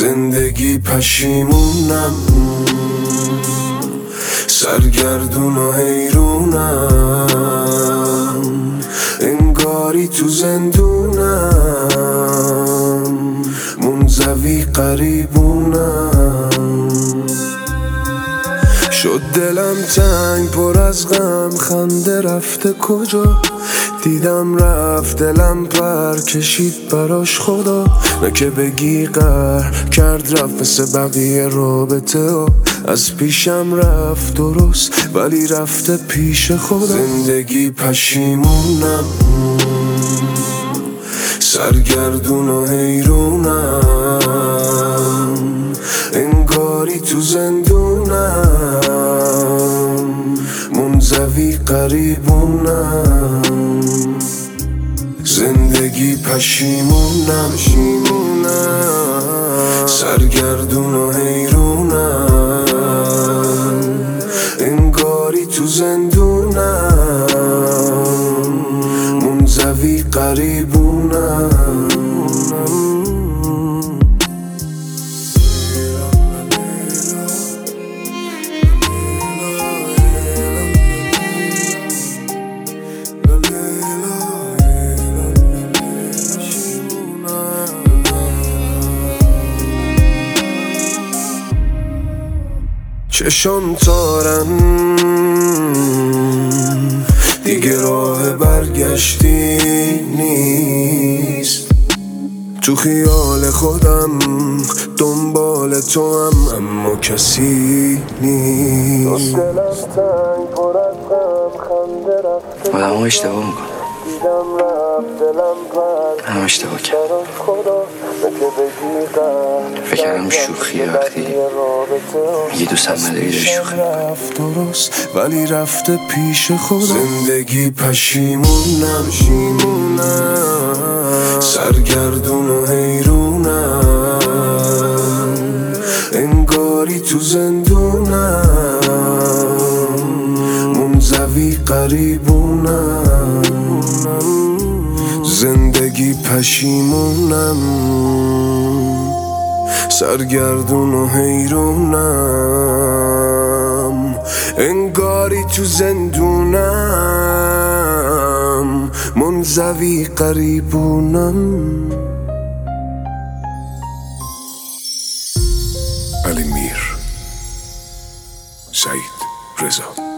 زندگی پشیمونم، سرگردون و حیرونم، انگاری تو زندونم، منزوی قریبونم. شد دلم تنگ پر از غم، خنده رفته کجا؟ دیدم رفت دلم پر کشید براش خدا. نه که بگی قهر کرد رفت مثل بقیه رابطه ها، از پیشم رفت درست ولی رفته پیش خدا. زندگی پشیمونم، سرگردون و حیرونم، انگاری تو زندونم، منزوی قریبونم. زندگی پشیمونم، سرگردون و حیرونم، انگاری تو زندونم، منزوی قریبونم. چشم تارن دیگه راه برگشتی نیست، تو خیال خودم دنبال تو هم اما کسی نیست. آدم ها اشتباه میکنم، هم اشتباه کرد. فکر کردم شوخیه وقتی میگی دوستم نداری داری شوخی درست ولی رفته پیش خدا. زندگی پشیمونم، سرگردون و حیرونم، انگاری تو زندونم، منزوی قریبونم. زندگی پشیمونم، سرگردون و حیرونم، انگاری تو زندونم، منزوی قریبونم. علی میر، سعید رضا.